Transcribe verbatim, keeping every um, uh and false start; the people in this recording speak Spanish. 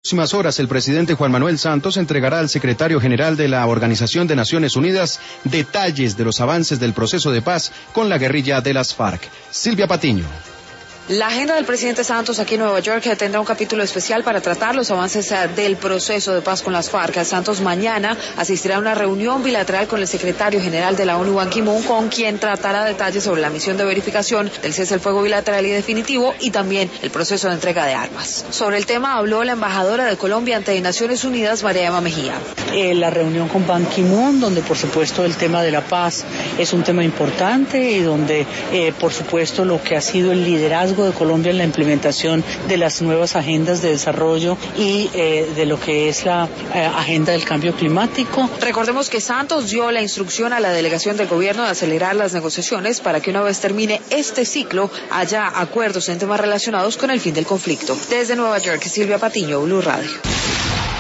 próximas horas, el presidente Juan Manuel Santos entregará al secretario general de la Organización de Naciones Unidas detalles de los avances del proceso de paz con la guerrilla de las FARC. Silvia Patiño. La agenda del presidente Santos aquí en Nueva York tendrá un capítulo especial para tratar los avances del proceso de paz con las FARC. Santos mañana asistirá a una reunión bilateral con el secretario general de la ONU, Ban Ki-moon, con quien tratará detalles sobre la misión de verificación del cese al fuego bilateral y definitivo y también el proceso de entrega de armas. Sobre el tema habló la embajadora de Colombia ante Naciones Unidas, María Emma Mejía. Eh, la reunión con Ban Ki-moon, donde por supuesto el tema de la paz es un tema importante y donde eh, por supuesto lo que ha sido el liderazgo de Colombia en la implementación de las nuevas agendas de desarrollo y eh, de lo que es la eh, agenda del cambio climático. Recordemos que Santos dio la instrucción a la delegación del gobierno de acelerar las negociaciones para que una vez termine este ciclo haya acuerdos en temas relacionados con el fin del conflicto. Desde Nueva York, Silvia Patiño, Blue Radio.